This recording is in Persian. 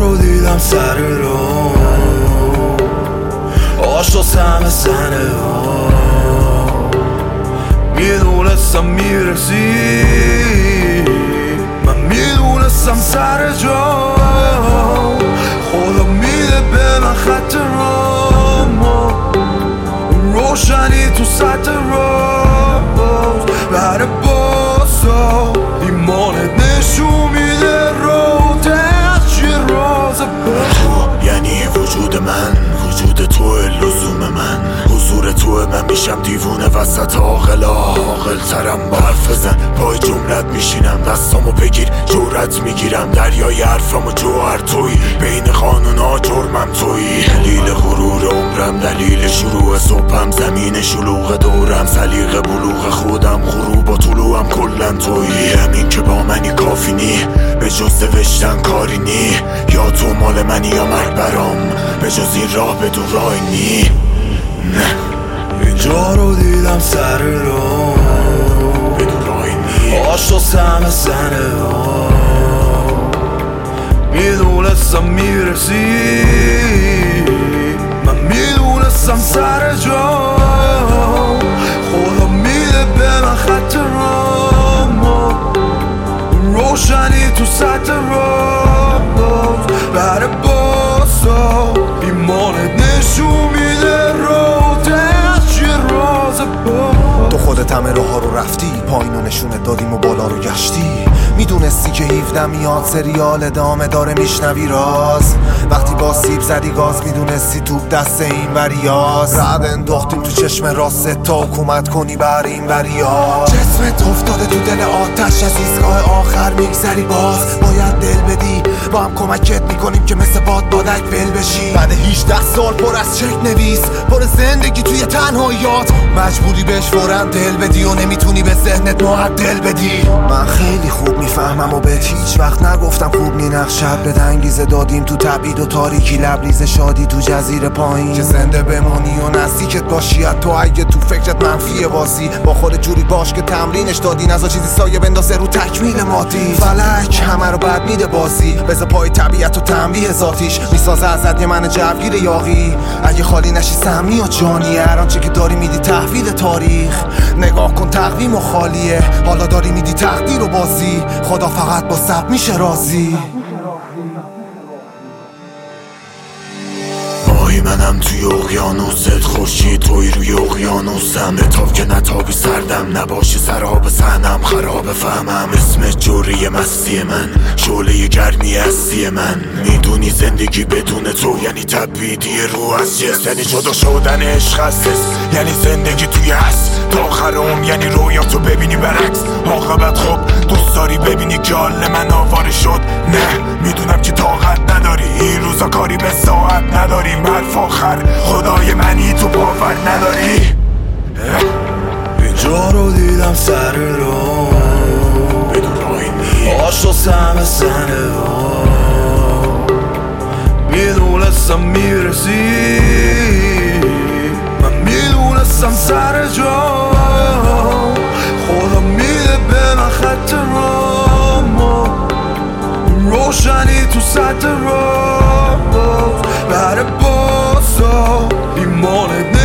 رو دیدم سر رو آشاس همه زنه میدونستم میرسی، من میدونستم سر جا خدا میده به من خط رامو روشنی تو سطح روز بر باسا ایمانت نشون میده رو دست راز تو یعنی وجود من، وجود تو لزوم من، حضور تو من میشم دیوونه وسط عاقل ترم با حرف بزن پای جملت میشینم دستامو بگیر جورت میگیرم دریای حرفم و جوهر توی بین قانونا جرمم توی دلیل غرور عمرم دلیل شروع صبحم زمین شلوغ دورم سلیقه بلوغ خودم غروب و طلوعم کلن توی همین که با منی کافی نی به جز نوشتن کاری نی یا تو مال منی یا مرگ برام به جز این راه بدون راهی نی نه اینجا رو دیدم سر رو بدون راهی نی آشاس همه زنه میدونستم میرسی، من میدونستم سر جا خدا میده به من خط رامو روشنی تو سطح روز بر باسا ایمانت نشون میده رو دست راز تو خودت همه راه ها رو رفتی پایین و نشونت دادیم و بالا رو گشتی میدونستی که 17 میاد سریال ادامه داره میشنوی راز وقتی با سیب زدی گاز میدونستی توپ دست این وریاز رد انداختیم تو چشم راست تا حکومت کنی بر این وریاز جسمت افتاده تو دل آتش از ایستگاه آخر میگذری باز باید دل بدی با هم کمکت میکنیم که مثل بادک ول بشی بعد 18 سال پر از چک نویس پر زندگی توی تنهاییات مجبوری بهش فوراً دل بدی و نمیتونی به ذهنت معدل بدی من خیلی خوب میفهمم و بهت هیچ وقت نگفتم خوب نی نقشت به انگیزه دادیم تو تبعید و تاریکی لبریز شادی تو جزیره پایین که زنده بمانی و نزدیکت باشی تو اگه تو فکرت منفیه بازی با خود جوری باش که تمرینش دادی نذار چیزی سایه بندازه رو تکمیل مادی فلک همه رو بد میده بازی بذار پای طبیعت و تنبیه ذاتیش میسازه ازت یه من جوگیر یاغی اگه خالی نشی سمی و جانی هر آنچه که داری میدی تحویل تاریخ نگاه کن تقویم و خالیه حالا داری میدی تقدیر و بازی خدا فقط با صبر میشه راضی ماهی منم توی اقیانوست خورشید توی روی اقیانوسم بتاب که نتابی سردم نباشی سراب سحنم خراب فهمم اسم جوری مستی من شعله گرمی هستی من میدونی زندگی بدون تو یعنی تبعیدی رو از جس یعنی جدا شدن عشق از یعنی زندگی توی هست تا آخرم یعنی رویاتو ببینی برعکس عاقبت خب دوست داری ببینی که حال من آواره شد نه میدونم که طاقت نداری این روزا کاری به ساعت نداریم حرف آخر خدای منی تو باور نداری اینجا رو دیدم سر رو بدون راهی نی آشاس همه زنه میدونستم میرسی، من میدونستم سر جا خدا میده به من خط رامو روشنی تو سطح روز بر باسا ایمانت